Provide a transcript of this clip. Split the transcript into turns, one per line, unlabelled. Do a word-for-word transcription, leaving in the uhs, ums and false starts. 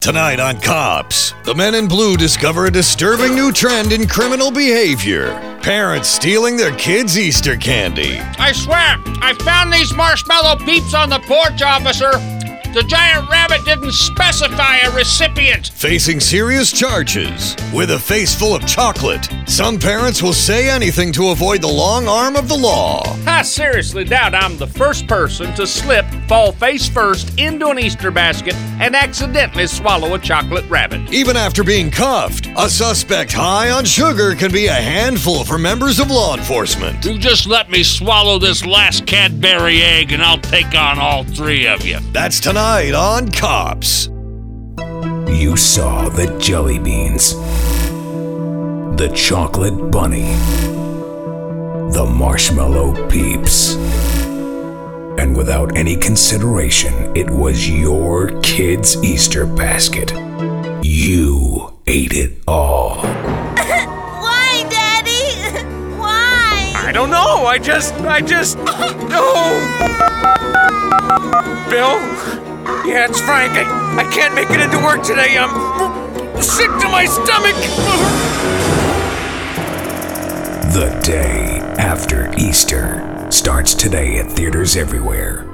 Tonight on Cops, the men in blue discover a disturbing new trend in criminal behavior. Parents stealing their kids' Easter candy.
I swear, I found these marshmallow peeps on the porch, officer. The giant rabbit didn't specify a recipient.
Facing serious charges. With a face full of chocolate, some parents will say anything to avoid the long arm of the law.
I seriously doubt I'm the first person to slip, fall face first into an Easter basket, and accidentally swallow a chocolate rabbit.
Even after being cuffed, a suspect high on sugar can be a handful for members of law enforcement.
You just let me swallow this last Cadbury egg and I'll take on all three of you.
That's tonight on Cops.
You saw the jelly beans, the chocolate bunny, the marshmallow peeps, and without any consideration, it was your kid's Easter basket. You ate it all.
Why, Daddy? Why?
I don't know. I just, I just, no. Bill? Yeah, it's Frank. I, I can't make it into work today. I'm sick to my stomach.
The Day After Easter starts today at theaters everywhere.